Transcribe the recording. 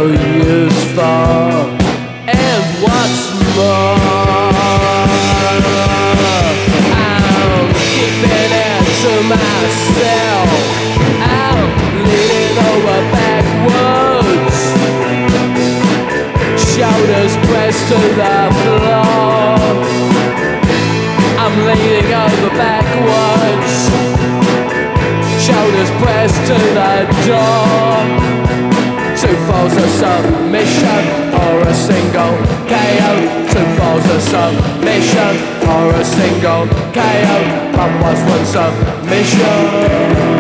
no use for. And what's more, I'm keeping it to myself. I'm leaning over backwards, shoulders pressed to the floor. I'm leaning over backwards, shoulders pressed to the door. Two falls of submission or a single KO. Two falls of submission or a single KO. One was one submission.